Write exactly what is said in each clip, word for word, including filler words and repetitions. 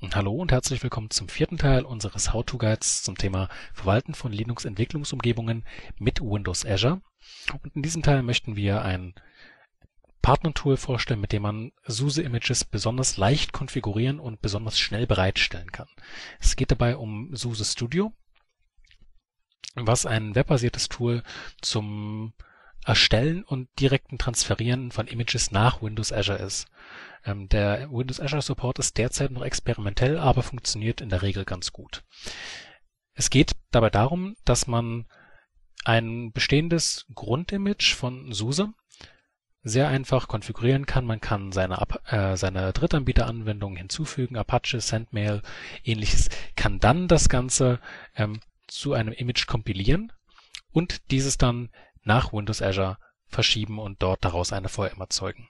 Hallo und herzlich willkommen zum vierten Teil unseres How-to-Guides zum Thema Verwalten von Linux-Entwicklungsumgebungen mit Windows Azure. Und in diesem Teil möchten wir ein Partner-Tool vorstellen, mit dem man SUSE-Images besonders leicht konfigurieren und besonders schnell bereitstellen kann. Es geht dabei um SUSE Studio, was ein webbasiertes Tool zum Erstellen und direkten Transferieren von Images nach Windows Azure ist. Ähm, der Windows Azure Support ist derzeit noch experimentell, aber funktioniert in der Regel ganz gut. Es geht dabei darum, dass man ein bestehendes Grundimage von SUSE sehr einfach konfigurieren kann. Man kann seine, äh, seine Drittanbieteranwendungen hinzufügen, Apache, Sendmail, ähnliches, kann dann das Ganze ähm, zu einem Image kompilieren und dieses dann nach Windows Azure verschieben und dort daraus eine V M erzeugen.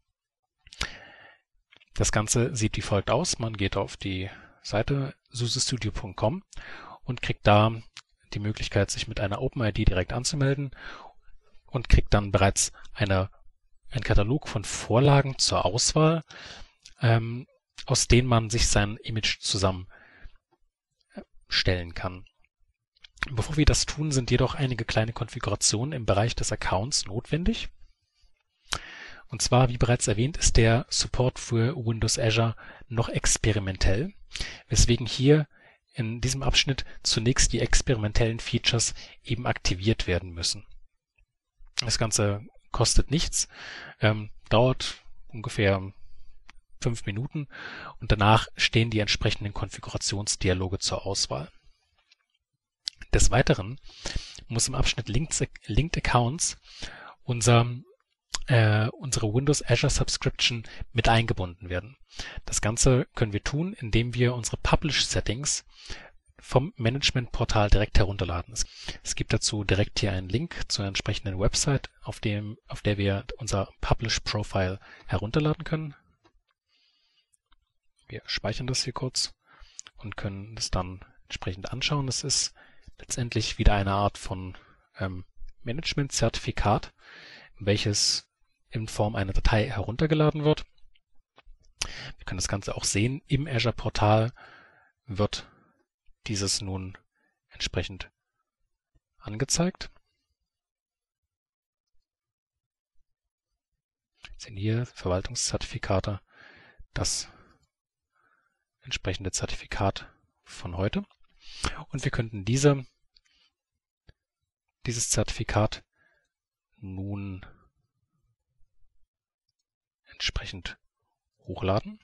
Das Ganze sieht wie folgt aus. Man geht auf die Seite susestudio punkt com und kriegt da die Möglichkeit, sich mit einer OpenID direkt anzumelden und kriegt dann bereits eine, einen Katalog von Vorlagen zur Auswahl, ähm, aus denen man sich sein Image zusammenstellen kann. Bevor wir das tun, sind jedoch einige kleine Konfigurationen im Bereich des Accounts notwendig. Und zwar, wie bereits erwähnt, ist der Support für Windows Azure noch experimentell, weswegen hier in diesem Abschnitt zunächst die experimentellen Features eben aktiviert werden müssen. Das Ganze kostet nichts, ähm, dauert ungefähr fünf Minuten und danach stehen die entsprechenden Konfigurationsdialoge zur Auswahl. Des Weiteren muss im Abschnitt Linked, Linked Accounts unser, äh, unsere Windows Azure Subscription mit eingebunden werden. Das Ganze können wir tun, indem wir unsere Publish-Settings vom Management-Portal direkt herunterladen. Es, es gibt dazu direkt hier einen Link zu einer entsprechenden Website, auf, dem, auf der wir unser Publish-Profile herunterladen können. Wir speichern das hier kurz und können das dann entsprechend anschauen. Das ist letztendlich wieder eine Art von ähm, Management-Zertifikat, welches in Form einer Datei heruntergeladen wird. Wir können das Ganze auch sehen. Im Azure-Portal wird dieses nun entsprechend angezeigt. Wir sehen hier Verwaltungszertifikate, das entsprechende Zertifikat von heute. Und wir könnten diese, dieses Zertifikat nun entsprechend hochladen.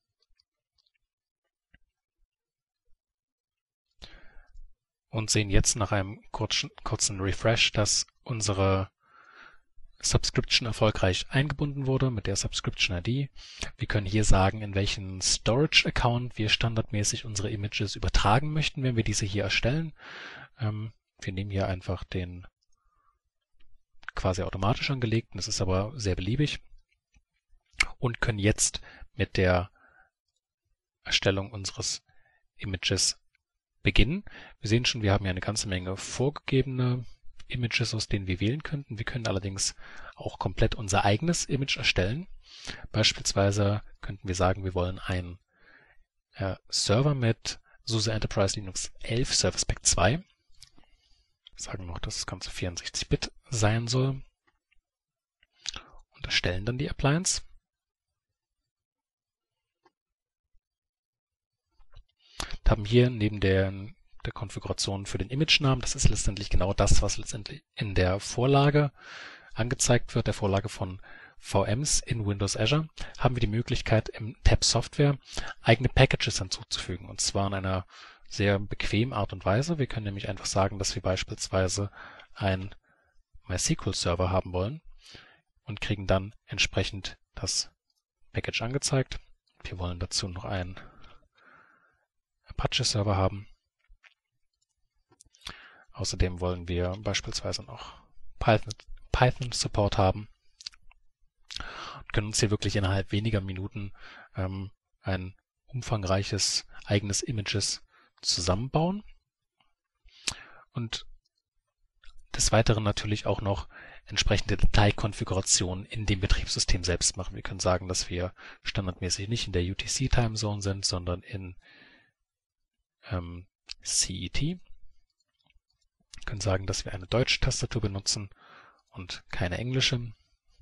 Und sehen jetzt nach einem kurzen, kurzen Refresh, dass unsere Subscription erfolgreich eingebunden wurde mit der Subscription I D. Wir können hier sagen, in welchen Storage-Account wir standardmäßig unsere Images übertragen möchten, wenn wir diese hier erstellen. Ähm, wir nehmen hier einfach den quasi automatisch angelegten, das ist aber sehr beliebig, und können jetzt mit der Erstellung unseres Images beginnen. Wir sehen schon, wir haben hier eine ganze Menge vorgegebene Images, aus denen wir wählen könnten. Wir können allerdings auch komplett unser eigenes Image erstellen. Beispielsweise könnten wir sagen, wir wollen einen äh, Server mit SUSE Enterprise Linux elf Service Pack zwei. Wir sagen noch, dass das Ganze vierundsechzig Bit sein soll und erstellen dann die Appliance. Wir haben hier neben der, der Konfiguration für den Image-Namen, das ist letztendlich genau das, was letztendlich in der Vorlage angezeigt wird, der Vorlage von V Ms in Windows Azure, haben wir die Möglichkeit, im Tab Software eigene Packages hinzuzufügen, und zwar in einer sehr bequemen Art und Weise. Wir können nämlich einfach sagen, dass wir beispielsweise einen MySQL-Server haben wollen und kriegen dann entsprechend das Package angezeigt. Wir wollen dazu noch einen Apache-Server haben. Außerdem wollen wir beispielsweise noch Python, Python Support haben und können uns hier wirklich innerhalb weniger Minuten ähm, ein umfangreiches eigenes Images zusammenbauen. Und des Weiteren natürlich auch noch entsprechende Dateikonfigurationen in dem Betriebssystem selbst machen. Wir können sagen, dass wir standardmäßig nicht in der U T C-Timezone sind, sondern in ähm, C E T. Wir können sagen, dass wir eine deutsche Tastatur benutzen und keine englische. Wir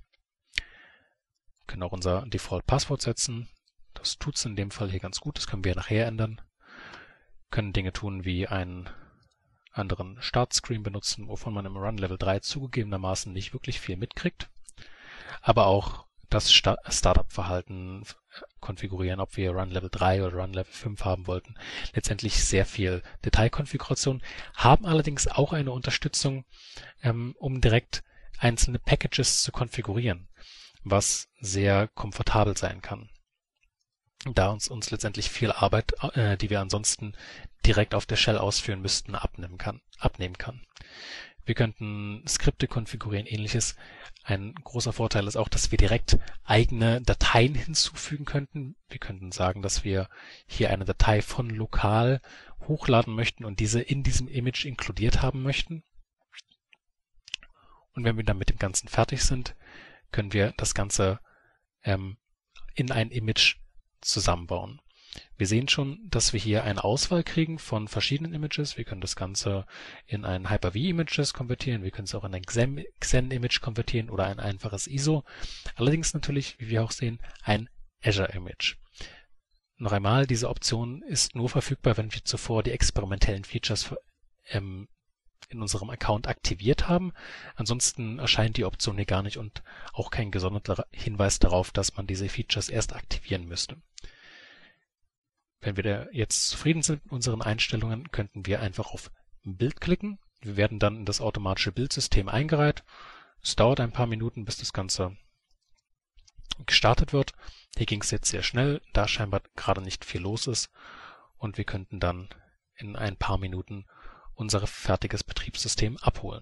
können auch unser Default-Passwort setzen. Das tut es in dem Fall hier ganz gut. Das können wir nachher ändern. Wir können Dinge tun wie einen anderen Startscreen benutzen, wovon man im Run Level drei zugegebenermaßen nicht wirklich viel mitkriegt. Aber auch das Startup-Verhalten konfigurieren, ob wir Run Level drei oder Run Level fünf haben wollten. Letztendlich sehr viel Detailkonfiguration, haben allerdings auch eine Unterstützung, ähm, um direkt einzelne Packages zu konfigurieren, was sehr komfortabel sein kann, da uns uns letztendlich viel Arbeit, äh, die wir ansonsten direkt auf der Shell ausführen müssten, abnehmen kann. Abnehmen kann. Wir könnten Skripte konfigurieren, ähnliches. Ein großer Vorteil ist auch, dass wir direkt eigene Dateien hinzufügen könnten. Wir könnten sagen, dass wir hier eine Datei von lokal hochladen möchten und diese in diesem Image inkludiert haben möchten. Und wenn wir dann mit dem Ganzen fertig sind, können wir das Ganze ähm, in ein Image zusammenbauen. Wir sehen schon, dass wir hier eine Auswahl kriegen von verschiedenen Images. Wir können das Ganze in ein Hyper-V-Images konvertieren. Wir können es auch in ein Xen-Image konvertieren oder ein einfaches I S O. Allerdings natürlich, wie wir auch sehen, ein Azure-Image. Noch einmal, diese Option ist nur verfügbar, wenn wir zuvor die experimentellen Features ähm, in unserem Account aktiviert haben. Ansonsten erscheint die Option hier gar nicht und auch kein gesonderter Hinweis darauf, dass man diese Features erst aktivieren müsste. Wenn wir da jetzt zufrieden sind mit unseren Einstellungen, könnten wir einfach auf Bild klicken. Wir werden dann in das automatische Bildsystem eingereiht. Es dauert ein paar Minuten, bis das Ganze gestartet wird. Hier ging es jetzt sehr schnell, da scheinbar gerade nicht viel los ist. Und wir könnten dann in ein paar Minuten unser fertiges Betriebssystem abholen.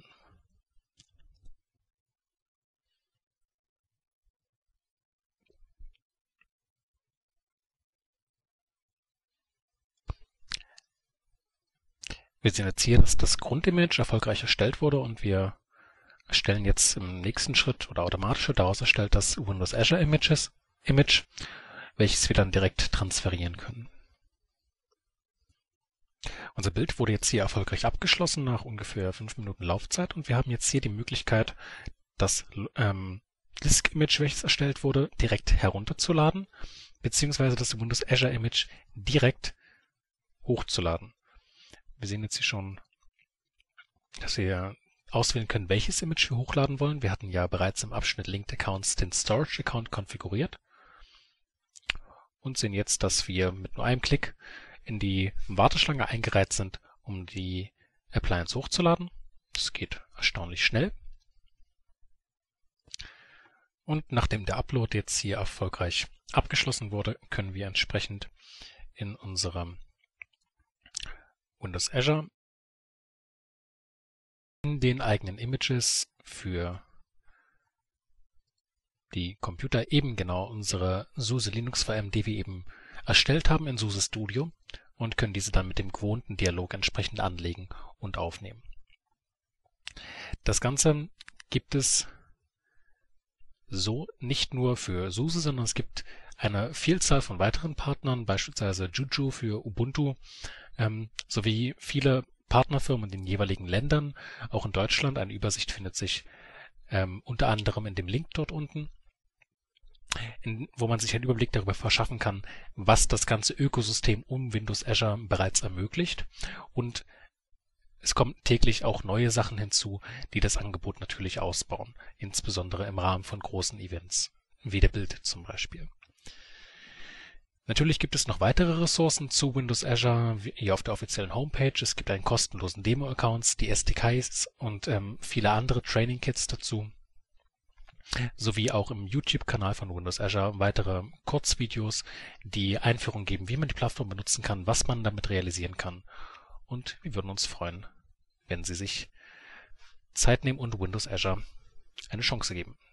Wir sehen jetzt hier, dass das Grundimage erfolgreich erstellt wurde und wir erstellen jetzt im nächsten Schritt oder automatisch daraus erstellt das Windows Azure Images, Image, welches wir dann direkt transferieren können. Unser Bild wurde jetzt hier erfolgreich abgeschlossen nach ungefähr fünf Minuten Laufzeit und wir haben jetzt hier die Möglichkeit, das ähm, Disk-Image, welches erstellt wurde, direkt herunterzuladen, beziehungsweise das Windows Azure Image direkt hochzuladen. Wir sehen jetzt hier schon, dass wir auswählen können, welches Image wir hochladen wollen. Wir hatten ja bereits im Abschnitt Linked Accounts den Storage Account konfiguriert und sehen jetzt, dass wir mit nur einem Klick in die Warteschlange eingereiht sind, um die Appliance hochzuladen. Das geht erstaunlich schnell. Und nachdem der Upload jetzt hier erfolgreich abgeschlossen wurde, können wir entsprechend in unserem Windows Azure in den eigenen Images für die Computer eben genau unsere SUSE Linux V M, die wir eben erstellt haben in SUSE Studio und können diese dann mit dem gewohnten Dialog entsprechend anlegen und aufnehmen. Das Ganze gibt es so nicht nur für SUSE, sondern es gibt eine Vielzahl von weiteren Partnern, beispielsweise Juju für Ubuntu, ähm, sowie viele Partnerfirmen in den jeweiligen Ländern. Auch in Deutschland, eine Übersicht findet sich ähm, unter anderem in dem Link dort unten, in, wo man sich einen Überblick darüber verschaffen kann, was das ganze Ökosystem um Windows Azure bereits ermöglicht. Und es kommen täglich auch neue Sachen hinzu, die das Angebot natürlich ausbauen, insbesondere im Rahmen von großen Events, wie der Bild zum Beispiel. Natürlich gibt es noch weitere Ressourcen zu Windows Azure, hier auf der offiziellen Homepage. Es gibt einen kostenlosen Demo-Accounts, die S D Ks und ähm, viele andere Training-Kits dazu, sowie auch im YouTube-Kanal von Windows Azure weitere Kurzvideos, die Einführung geben, wie man die Plattform benutzen kann, was man damit realisieren kann. Und wir würden uns freuen, wenn Sie sich Zeit nehmen und Windows Azure eine Chance geben.